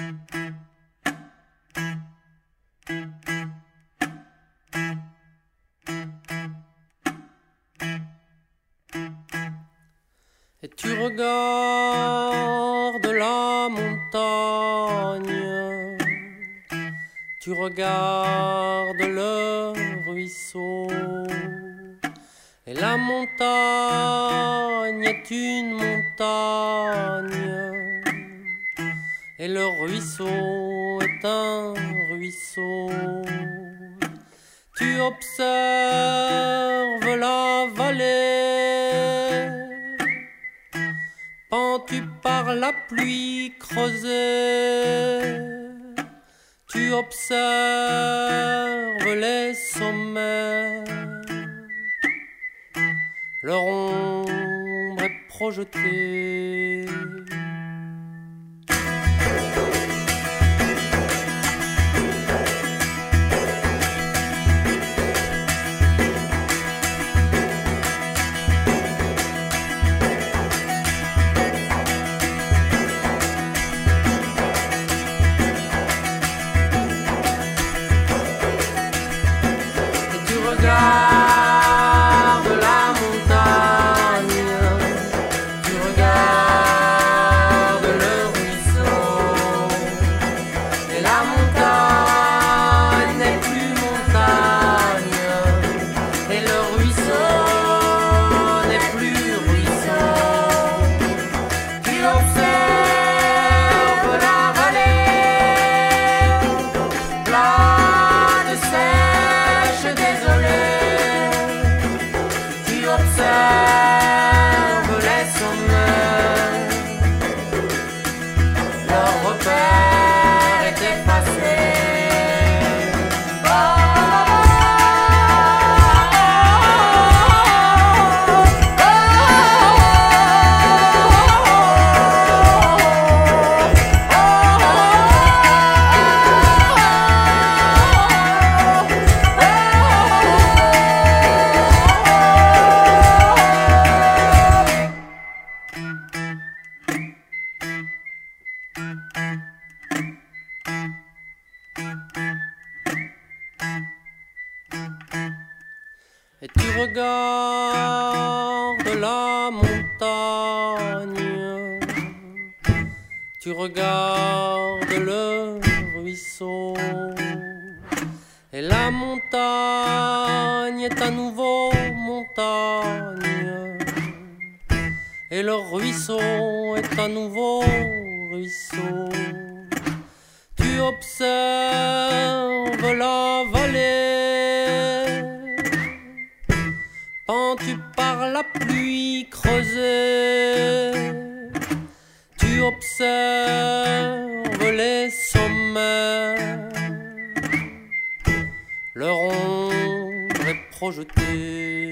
Et tu regardes la montagne, tu regardes le ruisseau, et la montagne est une montagne, et le ruisseau est un ruisseau. Tu observes la vallée, pentu par la pluie creusée. Tu observes les sommets, leur ombre est projetée. Regarde la montagne, tu regardes le ruisseau, et la montagne n'est plus montagne, et le ruisseau n'est plus ruisseau. Tu observes la vallée, plate, sèche, désolée. Observe les sommets, leur repère est effacé. Et tu regardes la montagne, tu regardes le ruisseau, et la montagne est à nouveau montagne, et le ruisseau est à nouveau ruisseau. Tu observes la vallée, pentu par la pluie creusée. Tu observes les sommets, leur ombre est projetée.